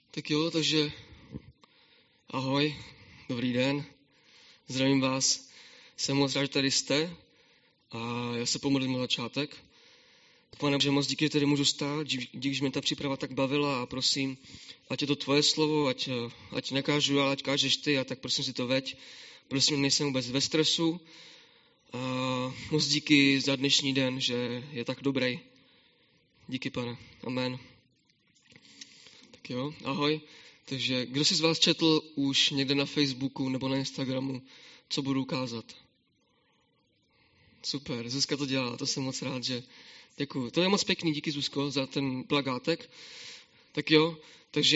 Tak jo, takže ahoj, dobrý den, zdravím vás, jsem moc rád, že tady jste a já se pomodlím na začátek. Pane Bože, moc díky, že tady můžu stát, díky, že mě ta příprava tak bavila a prosím, ať je to tvoje slovo, ať nekážu, ale ať kážeš ty a tak prosím si to veď. Prosím, nejsem vůbec ve stresu a moc díky za dnešní den, že je tak dobrý. Díky, pane. Amen. Tak jo, ahoj. Takže kdo si z vás četl už někde na Facebooku nebo na Instagramu, co budu ukázat? Super, Zuzka to dělá, to jsem moc rád, že děkuju. To je moc pěkný, díky Zuzko za ten plakátek. Tak jo, takže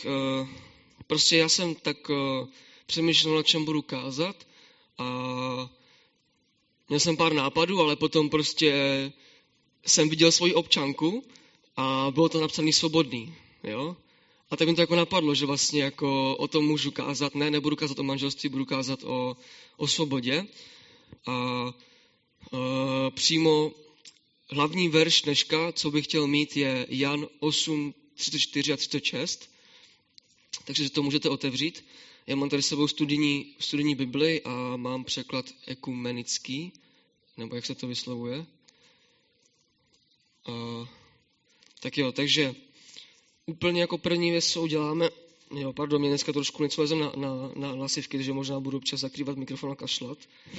já jsem tak přemýšlel, na čem budu kázat a měl jsem pár nápadů, ale potom jsem viděl svoji občanku a bylo to napsané svobodný, jo. A tak mi to jako napadlo, že vlastně jako o tom můžu kázat, nebudu kázat o manželství, budu kázat o svobodě. A přímo hlavní verš dneška, co bych chtěl mít, je Jan 8, 34 a 36. Takže to můžete otevřít. Já mám tady s sebou studijní Bibli a mám překlad ekumenický, nebo jak se to vyslovuje. Tak jo, takže úplně jako první věc, co uděláme, mě dneska trošku něco lezem na hlasivky, takže možná budu občas zakrývat mikrofon a kašlat.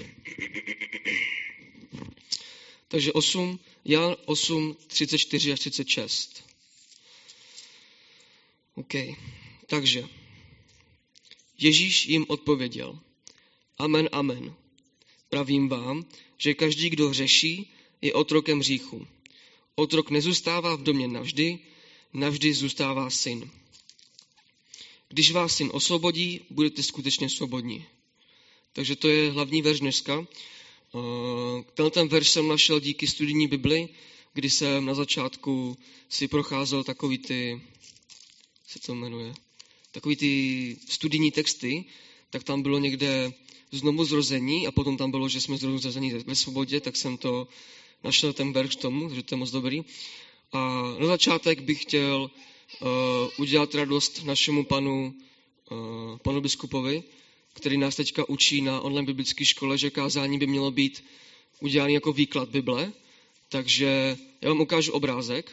Takže Jan 8, 34 až 36. OK. Takže Ježíš jim odpověděl. Amen, amen. Pravím vám, že každý, kdo hřeší, je otrokem hříchu. Otrok nezůstává v domě navždy, navždy zůstává syn. Když vás syn osvobodí, budete skutečně svobodní. Takže to je hlavní verš dneska. Ten verš jsem našel díky studijní Bibli, kdy jsem na začátku si procházel takový ty studijní texty, tak tam bylo někde znovu zrození a potom tam bylo, že jsme znovu zrození ve svobodě, tak jsem to našel ten verš tomu, že to je moc dobrý. A na začátek bych chtěl udělat radost našemu panu biskupovi, který nás teďka učí na online biblické škole, že kázání by mělo být udělané jako výklad Bible. Takže já vám ukážu obrázek.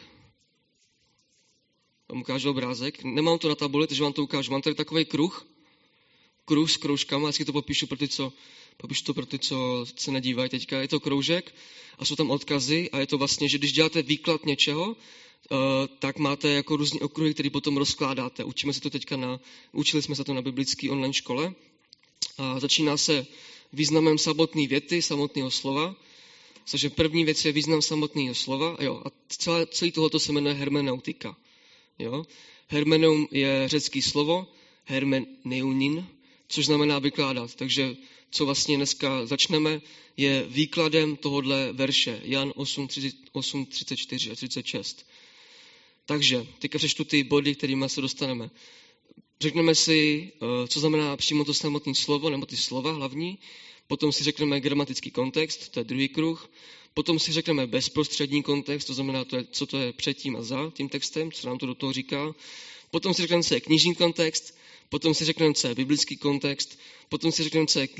Nemám to na tabuli, takže vám to ukážu. Mám tady takový kruh s kroužkama, vždycky to popíšu pro ty, co se nedívají teďka. Je to kroužek a jsou tam odkazy a je to vlastně, že když děláte výklad něčeho, tak máte jako různý okruhy, který potom rozkládáte. Učili jsme se to na biblické online škole. A začíná se významem samotné věty, samotného slova. Takže první věc je význam samotného slova. A celý tohoto se jmenuje hermeneutika. Jo? Hermeneum je řecký slovo, hermeneunin, což znamená vykládat. Takže co vlastně dneska začneme, je výkladem tohohle verše. Jan 8, 34 a 36. Takže teďka přečtu ty body, kterými se dostaneme. Řekneme si, co znamená přímo to samotné slovo, nebo ty slova hlavní. Potom si řekneme gramatický kontext, to je druhý kruh. Potom si řekneme bezprostřední kontext, to znamená, co to je předtím a za tím textem, co nám to do toho říká. Potom si řekneme, co je knižní kontext. Potom si řekneme, co je biblický kontext. Potom si řekneme, co je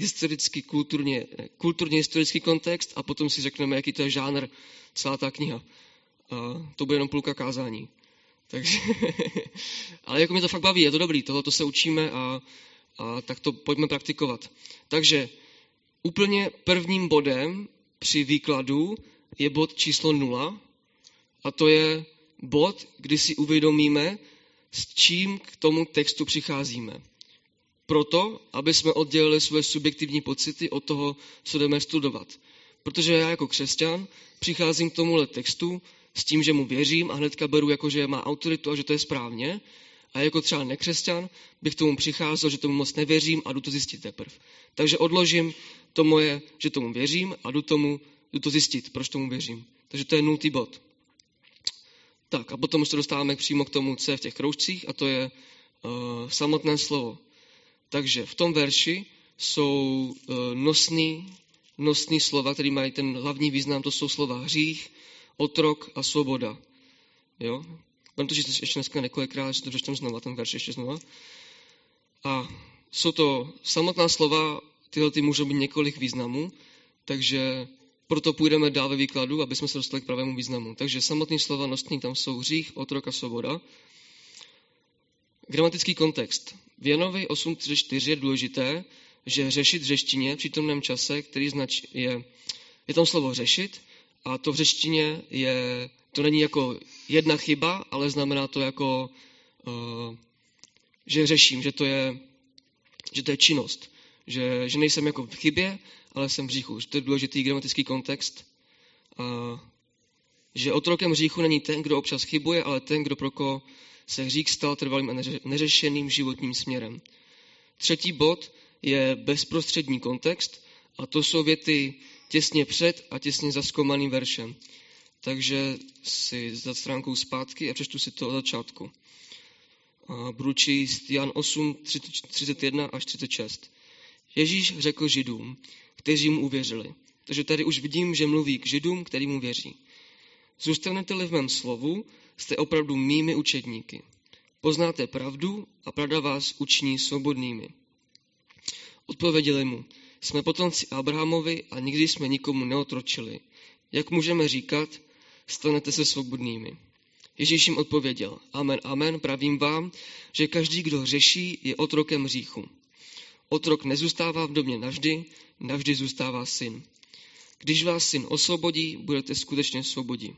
kulturně historický kontext. A potom si řekneme, jaký to je žánr, celá ta kniha. A to bude jenom půlka kázání. Takže, ale jako mě to fakt baví, je to dobrý, tohleto se učíme a tak to pojďme praktikovat. Takže úplně prvním bodem při výkladu je bod číslo 0 a to je bod, kdy si uvědomíme, s čím k tomu textu přicházíme. Proto, aby jsme oddělili své subjektivní pocity od toho, co jdeme studovat. Protože já jako křesťan přicházím k tomuhle textu s tím, že mu věřím a hnedka beru, jako že má autoritu a že to je správně. A jako třeba nekřesťan bych tomu přicházel, že tomu moc nevěřím a jdu to zjistit teprve. Takže odložím to moje, že tomu věřím a jdu to zjistit, proč tomu věřím. Takže to je 0. bod. Tak a potom už se dostáváme přímo k tomu, co je v těch kroužcích a to je samotné slovo. Takže v tom verši jsou nosný slova, které mají ten hlavní význam, to jsou slova hřích, otrok a svoboda. Jo? protože ještě dneska několikrát, že to dočteme znova, ten verš ještě znova. A jsou to samotná slova, tyhle můžou být několik významů, takže proto půjdeme dál ve výkladu, aby jsme se dostali k pravému významu. Takže samotný slova nosní tam jsou hřích, otrok a svoboda. Gramatický kontext. V Janovi 8.34 je důležité, že řešit v řečtině v přítomném čase, který je tam slovo řešit, a to v řečtině to není jako jedna chyba, ale znamená to jako, že řeším, že to je činnost. Že nejsem jako v chybě, ale jsem v hříchu. Že to je důležitý gramatický kontext. Že otrokem hříchu není ten, kdo občas chybuje, ale ten, kdo pro koho se hřích stal trvalým a neřešeným životním směrem. Třetí bod je bezprostřední kontext a to jsou věty těsně před a těsně za zkoumaným veršem. Takže si za stránkou zpátky a přečtu si to od začátku. Budu číst Jan 8, 31 až 36. Ježíš řekl Židům, kteří mu uvěřili. Takže tady už vidím, že mluví k Židům, který mu věří. Zůstanete-li v mém slovu, jste opravdu mými učedníky. Poznáte pravdu a pravda vás učiní svobodnými. Odpověděli mu, jsme potomci Abrahamovi a nikdy jsme nikomu neotročili. Jak můžeme říkat, stanete se svobodnými? Ježíš jim odpověděl, amen, amen, pravím vám, že každý, kdo hřeší, je otrokem hříchu. Otrok nezůstává v domě navždy, navždy zůstává syn. Když vás syn osvobodí, budete skutečně svobodí.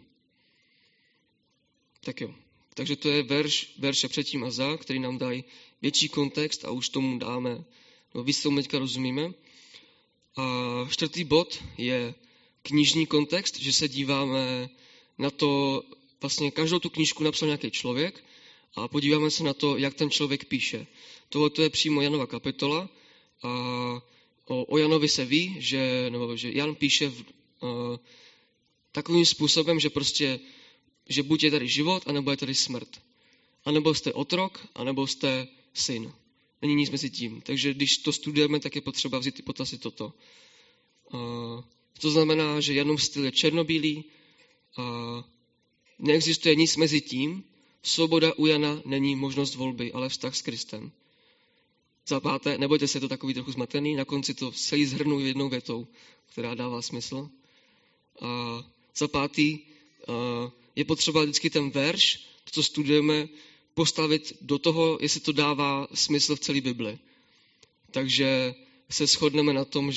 Tak jo. Takže to je verše předtím a za, který nám dají větší kontext a už tomu dáme, víc tomu teďka rozumíme. A čtvrtý bod je knižní kontext, že se díváme na to, vlastně každou tu knížku napsal nějaký člověk a podíváme se na to, jak ten člověk píše. Tohle je přímo Janova kapitola a o Janovi se ví, že Jan píše takovým způsobem, že buď je tady život, anebo je tady smrt. A nebo jste otrok, anebo jste syn. Není nic mezi tím. Takže když to studujeme, tak je potřeba vzít i potaz toto. To znamená, že Janův styl je černobílý a neexistuje nic mezi tím. Svoboda u Jana není možnost volby, ale vztah s Kristem. Za páté, nebojte se, to takový trochu zmatený, na konci to celý zhrnu jednou větou, která dává smysl. A za pátý, je potřeba vždycky ten verš, to, co studujeme, postavit do toho, jestli to dává smysl v celé Bibli. Takže se shodneme na tom,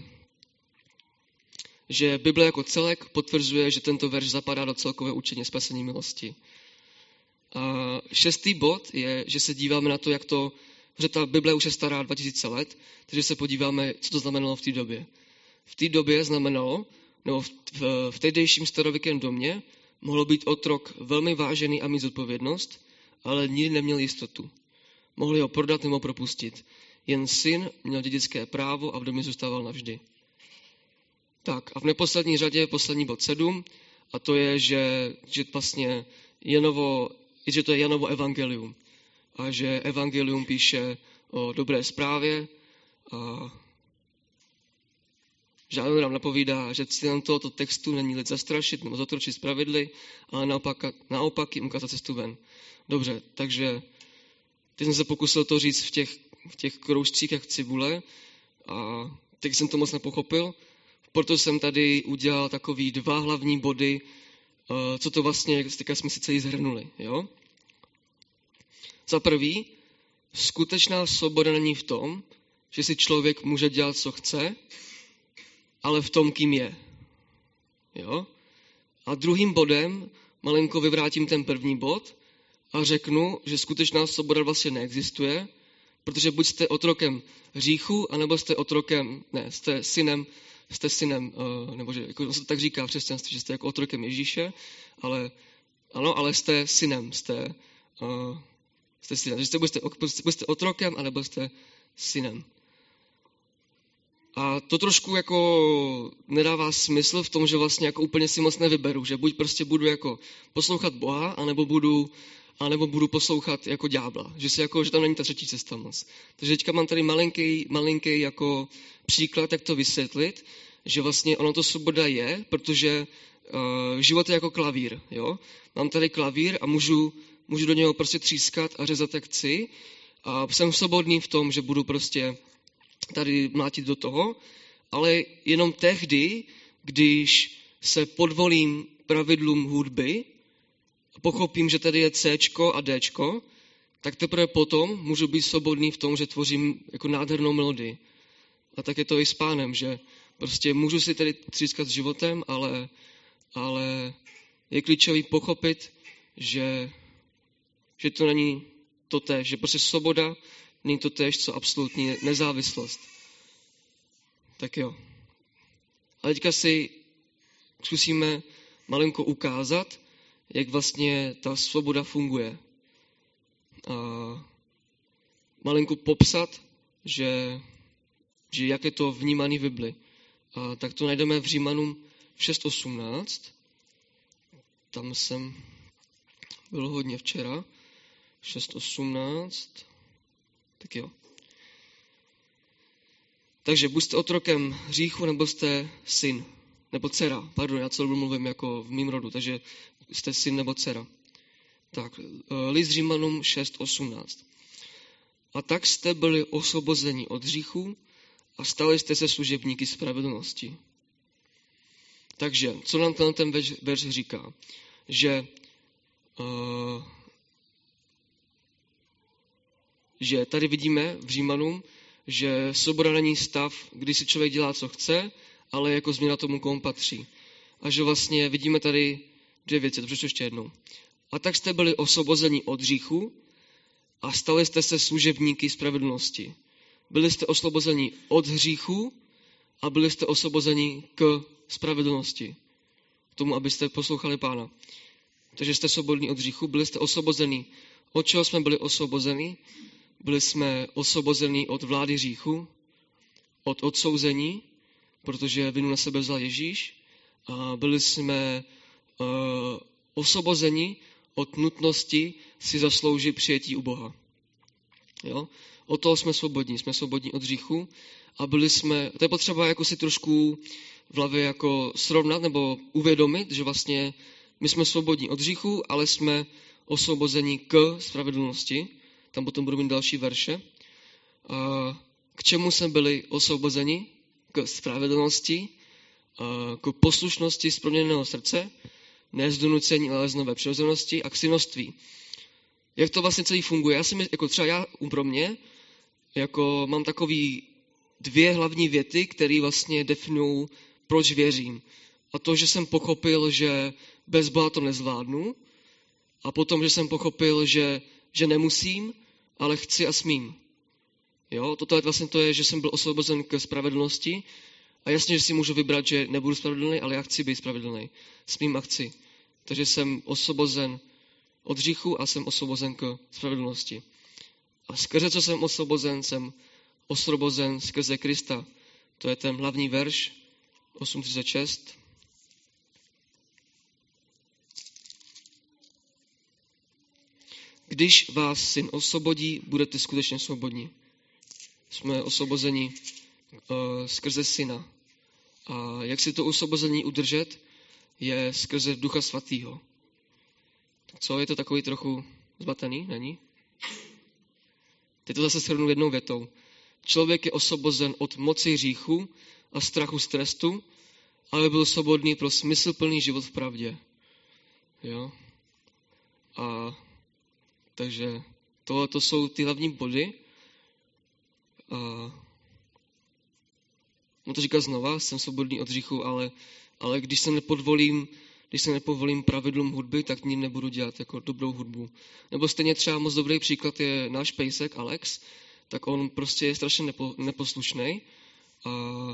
že Bible jako celek potvrzuje, že tento verš zapadá do celkového učení spasení milosti. A šestý bod je, že se díváme na to, jak to, že ta Bible už je stará 2000 let, takže se podíváme, co to znamenalo v té době. V té době znamenalo, nebo v tehdejším starověkém domě, mohlo být otrok velmi vážený a mít zodpovědnost, ale nikdy neměl jistotu. Mohli ho prodat nebo propustit. Jen syn měl dědické právo a v domě zůstával navždy. Tak a v neposlední řadě poslední bod 7 a to je, že vlastně že to je Janovo evangelium. A že evangelium píše o dobré zprávě a žádný nám napovídá, že cílem tohoto textu není lid zastrašit nebo zotročit pravidly, ale naopak jim ukázat cestu ven. Dobře, takže teď jsem se pokusil to říct v těch kroužcích jak cibule a teď jsem to moc nepochopil, proto jsem tady udělal takový 2 hlavní body, co to vlastně, teďka jsme si celý zhrnuli. Jo? Za prvý, skutečná svoboda není v tom, že si člověk může dělat, co chce, ale v tom, kým je. Jo? A druhým bodem malinko vyvrátím ten první bod a řeknu, že skutečná svoboda vlastně neexistuje, protože buď jste otrokem hříchu, anebo jste synem, nebo že jako se tak říká v křesťanství, že jste jako otrokem Ježíše, ale jste synem, jste synem. Takže buď jste otrokem, anebo jste synem. A to trošku jako nedává smysl v tom, že vlastně jako úplně si moc nevyberu, že buď prostě budu jako poslouchat Boha, anebo budu poslouchat jako ďábla, že tam není ta třetí cesta moc. Takže teďka mám tady malinký jako příklad, jak to vysvětlit, že vlastně ono to svoboda je, protože život je jako klavír, jo. Mám tady klavír a můžu můžu do něho prostě třískat a řezat jak chci a jsem svobodný v tom, že budu prostě tady mlátit do toho, ale jenom tehdy, když se podvolím pravidlům hudby, pochopím, že tady je Cčko a Dčko, tak teprve potom můžu být svobodný v tom, že tvořím jako nádhernou melodii. A tak je to i s Pánem, že prostě můžu si tady třískat s životem, ale je klíčový pochopit, že to není to též, že prostě svoboda není to též, co absolutní nezávislost. Tak jo. A teďka si zkusíme malinko ukázat, jak vlastně ta svoboda funguje. A malinko popsat, že jak je to vnímaný v Bibli. A tak to najdeme v Římanům 6.18. Tam jsem byl hodně včera. 6.18. Tak jo. Takže buď jste otrokem hříchu, nebo jste syn. Nebo dcera. Pardon, já celou mluvím jako v mým rodu. Takže jste syn nebo dcera. Tak, list Římanům 6.18. A tak jste byli osvobozeni od hříchu a stali jste se služebníky spravedlnosti. Takže, co nám ten verš říká? Že tady vidíme v Římanům, že svoboda není stav, kdy si člověk dělá, co chce, ale jako změna tomu, komu patří. A že vlastně vidíme tady dvě věci, to přečtu ještě jednou. A tak jste byli osvobozeni od hříchu a stali jste se služebníky spravedlnosti. Byli jste osvobozeni od hříchu a byli jste osvobozeni k spravedlnosti. K tomu, abyste poslouchali Pána. Takže jste svobodní od hříchu, byli jste osvobozeni. Od čeho jsme byli osvobozeni? Byli jsme osvobozeni od vlády hříchu, od odsouzení, protože vinu na sebe vzal Ježíš. A byli jsme osvobozeni od nutnosti si zasloužit přijetí u Boha. Jo? Od toho jsme svobodní od hříchu a byli jsme, to je potřeba jako si trošku v hlavě jako srovnat nebo uvědomit, že vlastně my jsme svobodní od hříchu, ale jsme osvobozeni k spravedlnosti. Tam potom budou mít další verše. A k čemu jsme byli osvobozeni? K spravedlnosti, k poslušnosti zproměněného srdce, ne z donucení, ale z nové přirozenosti a k synoství. Jak to vlastně celý funguje? Já si myslím, jako třeba já pro mě, jako mám takový dvě hlavní věty, které vlastně definují, proč věřím. A to, že jsem pochopil, že bez Boha to nezvládnu, a potom, že jsem pochopil, že nemusím, ale chci a smím. Jo? Toto je vlastně to, že jsem byl osvobozen k spravedlnosti a jasně, že si můžu vybrat, že nebudu spravedlný, ale já chci být spravedlný. Smím a chci. Takže jsem osvobozen od hříchu a jsem osvobozen k spravedlnosti. A skrze co jsem osvobozen skrze Krista. To je ten hlavní verš 8.36. Když vás syn osvobodí, budete skutečně svobodní. Jsme osvobozeni skrze syna. A jak si to osvobození udržet, je skrze Ducha Svatého. Tak co, je to takový trochu zmatený, není? Teď to zase shrnu jednou větou. Člověk je osvobozen od moci hříchu a strachu z trestu, ale byl svobodný pro smysluplný život v pravdě. Jo? A takže to jsou ty hlavní body. A můžu to říkat znova, jsem svobodný od hříchu, ale když se nepovolím pravidlům hudby, tak nikdy nebudu dělat jako dobrou hudbu. Nebo stejně třeba moc dobrý příklad je náš pejsek Alex, tak on prostě je strašně neposlušný. A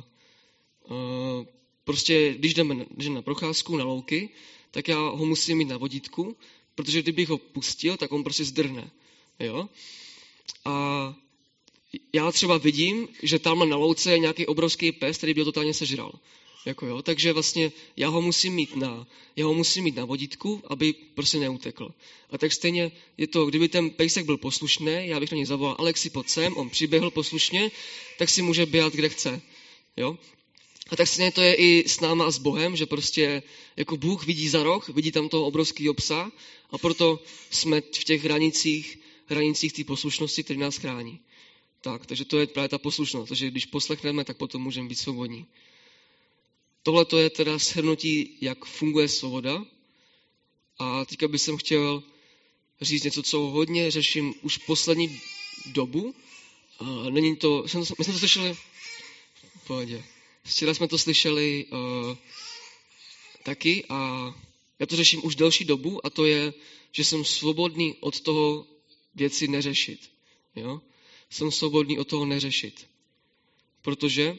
prostě když jdeme na procházku, na louky, tak já ho musím mít na vodítku, protože kdybych ho pustil, tak on prostě zdrhne. Jo? A já třeba vidím, že tam na louce je nějaký obrovský pes, který by ho totálně sežral. Jako jo? Takže vlastně já ho musím mít na vodítku, aby prostě neutekl. A tak stejně je to, kdyby ten pejsek byl poslušný, já bych na něj zavolal Alexi, pojď sem, on přiběhl poslušně, tak si může běhat, kde chce. Jo? A tak stejně to je i s náma a s Bohem, že prostě jako Bůh vidí za roh, vidí tam toho obrovského psa a proto jsme v těch hranicích té poslušnosti, které nás chrání. Takže to je právě ta poslušnost, že když poslechneme, tak potom můžeme být svobodní. Tohle to je teda shrnutí, jak funguje svoboda. A teďka bych chtěl říct něco, co hodně řeším už poslední dobu. A není to, my jsme to slyšeli v pohodě. Včera jsme to slyšeli taky a já to řeším už delší dobu a to je, že jsem svobodný od toho věci neřešit. Jo? Jsem svobodný od toho neřešit. Protože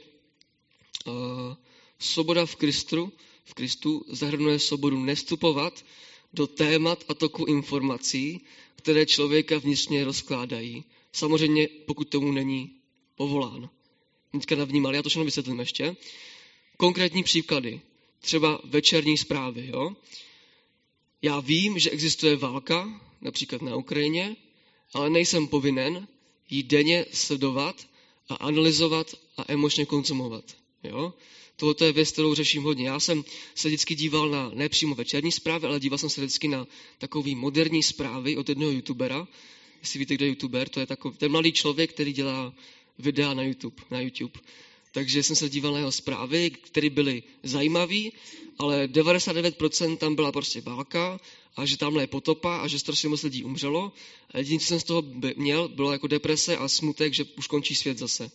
svoboda v Kristu zahrnuje svobodu nevstupovat do témat a toku informací, které člověka vnitřně rozkládají. Samozřejmě, pokud tomu není povolán. Teďka navnímali, já to všechno vysvětlím ještě. Konkrétní příklady. Třeba večerní zprávy. Jo? Já vím, že existuje válka, například na Ukrajině, ale nejsem povinen ji denně sledovat a analyzovat a emočně konzumovat. Jo? Tohle je věc, kterou řeším hodně. Já jsem se vždycky díval na nepřímo večerní zprávy, ale díval jsem se vždycky na takový moderní zprávy od jednoho youtubera. Jestli víte, kde je youtuber, to je mladý člověk, který dělá videa na YouTube. Takže jsem se díval na jeho zprávy, které byly zajímavé, ale 99% tam byla prostě válka a že tamhle je potopa a že strašně moc lidí umřelo. A jediné, co jsem z toho měl, bylo jako deprese a smutek, že už končí svět zase.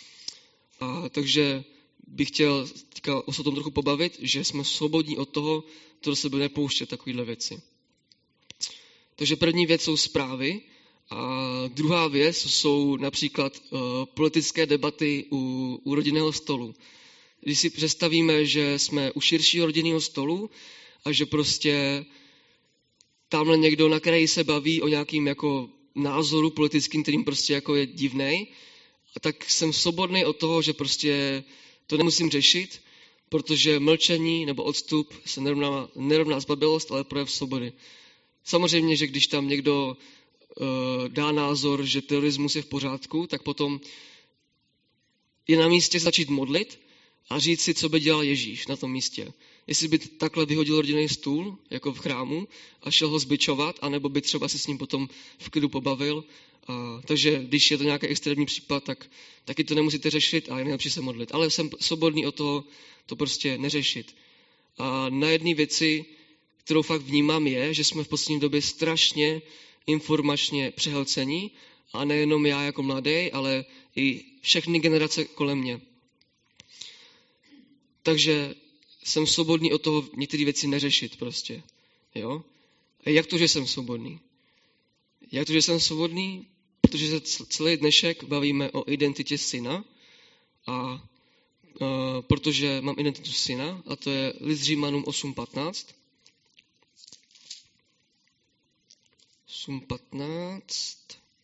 Takže bych chtěl o tom trochu pobavit, že jsme svobodní od toho, to do sebe nepouštět takovéhle věci. Takže první věc jsou zprávy a druhá věc jsou například politické debaty u rodinného stolu. Když si představíme, že jsme u širšího rodinného stolu a že prostě tamhle někdo na kraji se baví o nějakým jako názoru politickým, kterým prostě jako je divnej, tak jsem svobodný od toho, že prostě to nemusím řešit, protože mlčení nebo odstup se nerovná zbabělost, ale projev svobody. Samozřejmě, že když tam někdo dá názor, že terorismus je v pořádku, tak potom je na místě začít modlit a říct si, co by dělal Ježíš na tom místě. Jestli by takhle vyhodil rodinný stůl, jako v chrámu, a šel ho zbičovat, anebo by třeba se s ním potom v klidu pobavil. Takže když je to nějaký extrémní případ, tak taky to nemusíte řešit a je nejlepší se modlit. Ale jsem svobodný od toho to prostě neřešit. A na jedné věci, kterou fakt vnímám, je, že jsme v poslední době strašně informačně přehlcení a nejenom já jako mladý, ale i všechny generace kolem mě. Takže jsem svobodný od toho některé věci neřešit prostě. Jo? A jak to, že jsem svobodný? Jak to, že jsem svobodný? Protože se celý dnešek bavíme o identitě syna a protože mám identitu syna a to je list Římanům 8.15. 8.15.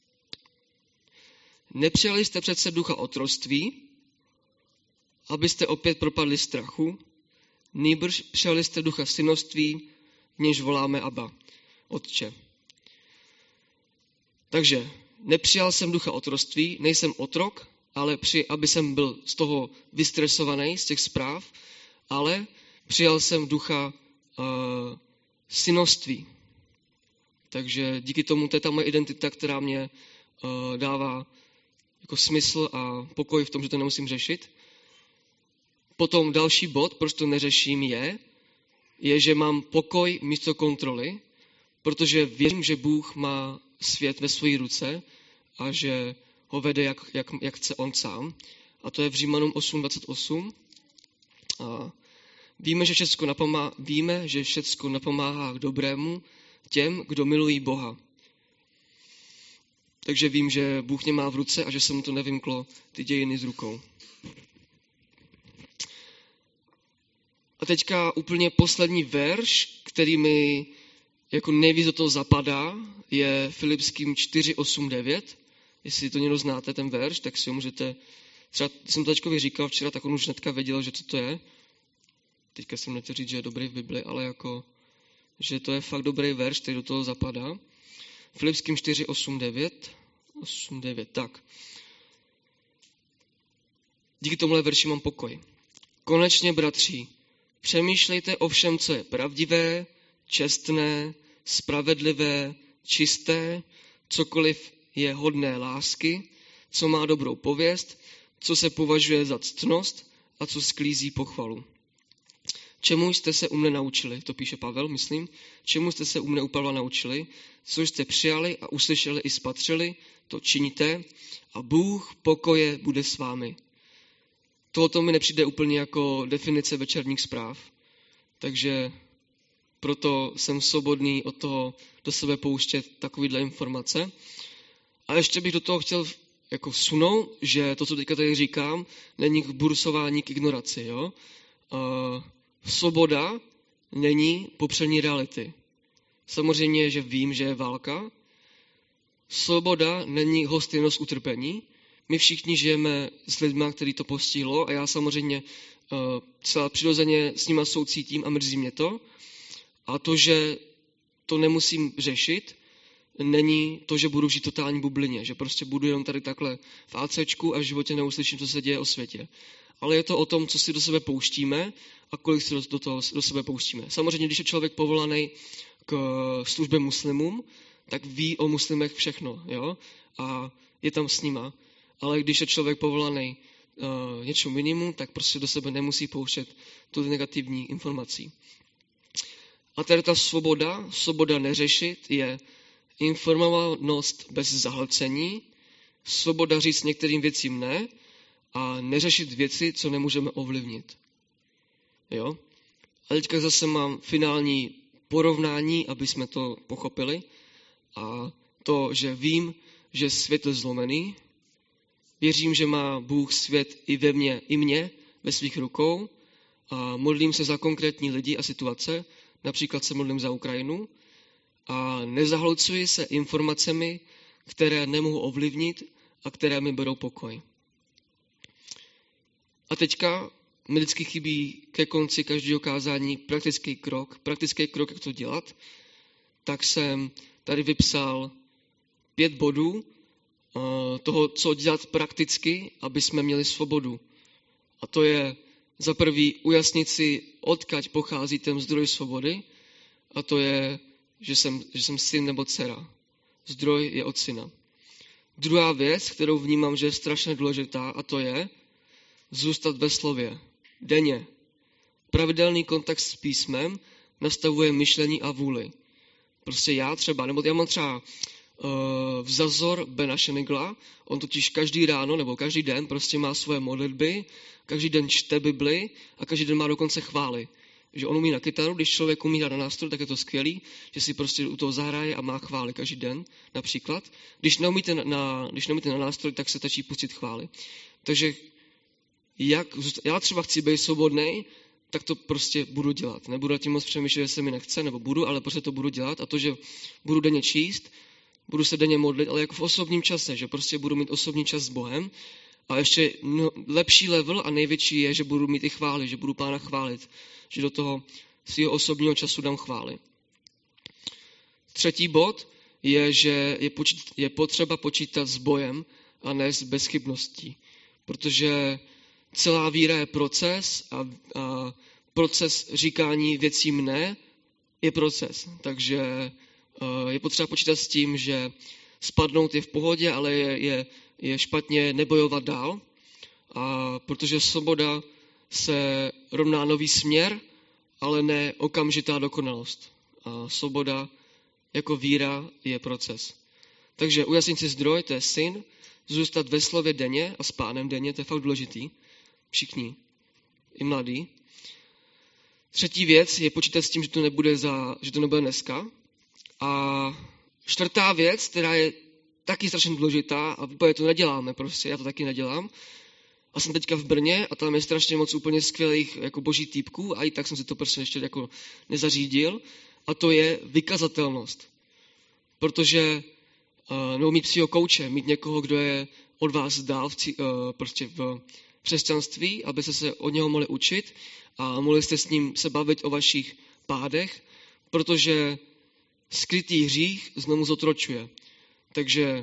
Nepřijali jste přece ducha otroctví, abyste opět propadli strachu, nýbrž přijali jste ducha synoství, v nějž voláme Abba, Otče. Takže nepřijal jsem ducha otroctví, nejsem otrok, ale aby jsem byl z toho vystresovaný, z těch zpráv, ale přijal jsem ducha synoství. Takže díky tomu to je ta moje identita, která mě dává jako smysl a pokoj v tom, že to nemusím řešit. Potom další bod, proč to neřeším, je, že mám pokoj místo kontroly, protože věřím, že Bůh má svět ve své ruce a že ho vede, jak chce on sám. A to je v Římanům 8.28. A víme, že všecko napomáhá k dobrému těm, kdo milují Boha. Takže vím, že Bůh mě má v ruce a že se mu to nevymklo ty dějiny z rukou. A teďka úplně poslední verš, který mi jako nejvíc do toho zapadá, je Filipským 4.8.9. Jestli to někdo znáte, ten verš, tak si ho můžete... Třeba jsem to tačkovi říkal včera, tak on už hnedka věděl, že co to je. Teďka jsem nechtěl říct, že je dobrý v Bibli, ale jako, že to je fakt dobrý verš, který do toho zapadá. Filipským 4.8.9. 8.9, tak. Díky tomuhle verši mám pokoj. Konečně, bratři, přemýšlejte o všem, co je pravdivé, čestné, spravedlivé, čisté, cokoliv je hodné lásky, co má dobrou pověst, co se považuje za ctnost a co sklízí pochvalu. Čemu jste se u mne naučili, to píše Pavel, myslím, čemu jste se u mne u Pavla naučili, co jste přijali a uslyšeli i spatřili, to činíte a Bůh pokoje bude s vámi. Tohoto mi nepřijde úplně jako definice večerních zpráv, takže proto jsem svobodný od toho do sebe pouštět takovýhle informace. A ještě bych do toho chtěl jako vsunout, že to, co teďka tady říkám, není bursování k ignoraci. Jo? Svoboda není popření reality. Samozřejmě, že vím, že je válka. Svoboda není hostinnost utrpení. My všichni žijeme s lidmi, který to postihlo a já samozřejmě celá přirozeně s nima soucítím a mrzí mě to. A to, že to nemusím řešit, není to, že budu žít totální bublině, že prostě budu jenom tady takhle v ACčku a v životě neuslyším, co se děje o světě. Ale je to o tom, co si do sebe pouštíme a kolik si do sebe pouštíme. Samozřejmě, když je člověk povolaný k službě muslimům, tak ví o muslimech všechno, jo? A je tam s nima. Ale když je člověk povolaný něčemu jinému, tak prostě do sebe nemusí pouštět tu negativní informací. A tady ta svoboda neřešit, je informovanost bez zahlcení, svoboda říct některým věcím ne a neřešit věci, co nemůžeme ovlivnit. Jo? A teďka zase mám finální porovnání, aby jsme to pochopili. A to, že vím, že svět je zlomený, věřím, že má Bůh svět i ve mně, i mě ve svých rukou a modlím se za konkrétní lidi a situace, například se modlím za Ukrajinu a nezahlcuji se informacemi, které nemohu ovlivnit a které mi berou pokoj. A teďka mi vždycky chybí ke konci každého kázání praktický krok, jak to dělat, tak jsem tady vypsal 5 bodů toho, co dělat prakticky, aby jsme měli svobodu. A to je za prvý ujasnit si, odkud pochází ten zdroj svobody, a to je, že jsem syn nebo dcera. Zdroj je od syna. Druhá věc, kterou vnímám, že je strašně důležitá, a to je zůstat ve slově. Denně. Pravidelný kontakt s písmem nastavuje myšlení a vůli. Prostě já mám třeba vzazor Bena Shenigla, on totiž každý ráno nebo každý den prostě má svoje modlitby, každý den čte Bibli a každý den má dokonce chvály. Že on umí na kytaru, když člověk umí hrát na nástroj, tak je to skvělý, že si prostě u toho zahraje a má chvály každý den, například. Když neumíte na nástroj, tak se stačí pustit chvály. Takže já třeba chci být svobodnej, tak to prostě budu dělat. Nebudu tím moc přemýšlet, že se mi nechce, nebo budu, ale prostě to budu dělat. A to, že budu denně číst, budu se denně modlit, ale jako v osobním čase, že prostě budu mít osobní čas s Bohem. A ještě lepší level a největší je, že budu mít i chvály, že budu Pána chválit, že do toho svého osobního času dám chvály. Třetí bod je, že je potřeba počítat s bojem a ne s bezchybností. Protože celá víra je proces a proces říkání věcím ne je proces. Takže je potřeba počítat s tím, že spadnout je v pohodě, ale je špatně nebojovat dál. A protože svoboda se rovná nový směr, ale ne okamžitá dokonalost. A svoboda jako víra je proces. Takže ujasnit si zdroj, to je syn, zůstat ve slově denně a s Pánem denně, to je fakt důležitý. Všichni, i mladí. Třetí věc je počítat s tím, že to nebude dneska. A čtvrtá věc, která je taky strašně důležitá a úplně to neděláme prostě, já to taky nedělám. A jsem teďka v Brně a tam je strašně moc úplně skvělých jako boží týpků a i tak jsem si to prostě ještě jako nezařídil. A to je vykazatelnost. Protože nebo mít svýho kouče, mít někoho, kdo je od vás dál prostě v křesťanství, aby se od něho mohli učit a mohli jste s ním se bavit o vašich pádech, protože skrytý hřích znovu zotročuje. Takže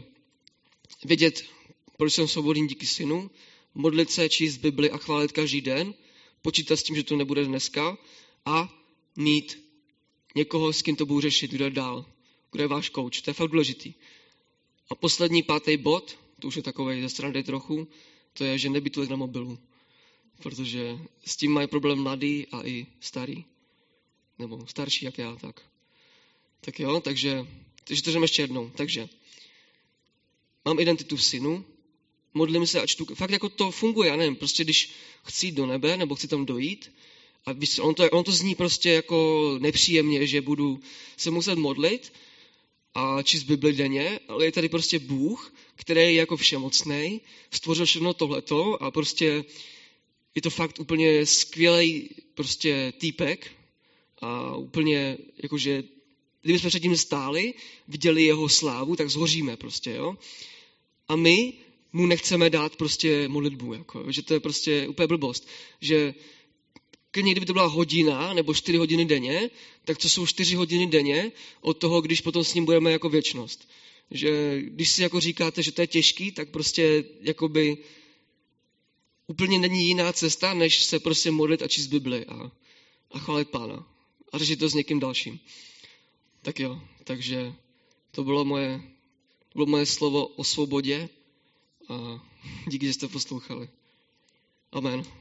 vědět, proč jsem svobodný díky synu, modlit se, číst Bibli a chválit každý den, počítat s tím, že to nebude dneska a mít někoho, s kým to budu řešit, kdo je dál, kdo je váš coach. To je fakt důležitý. A poslední, 5. bod, to už je takovej ze strany trochu, to je, že nebýt tolik na mobilu. Protože s tím mají problém mladý a i starý. Nebo starší, jak já, tak. Tak jo, takže to řekneme ještě jednou. Takže mám identitu v synu, modlím se a čtu. Fakt jako to funguje, já nevím, prostě když chci jít do nebe, nebo chci tam dojít, a on to zní prostě jako nepříjemně, že budu se muset modlit a číst Bibli denně, ale je tady prostě Bůh, který je jako všemocnej, stvořil všechno tohleto a prostě je to fakt úplně skvělej prostě týpek a úplně jakože kdybychom před tím stáli, viděli jeho slávu, tak zhoříme prostě, jo. A my mu nechceme dát prostě modlitbu, jako, že to je prostě úplně blbost, že klidně kdyby to byla hodina nebo 4 hodiny denně, tak to jsou 4 hodiny denně od toho, když potom s ním budeme jako věčnost. Že když si jako říkáte, že to je těžký, tak prostě jakoby úplně není jiná cesta, než se prostě modlit a číst Bibli a chválit Pána. A řešit to s někým dalším. Tak jo, takže to bylo moje slovo o svobodě a díky, že jste poslouchali. Amen.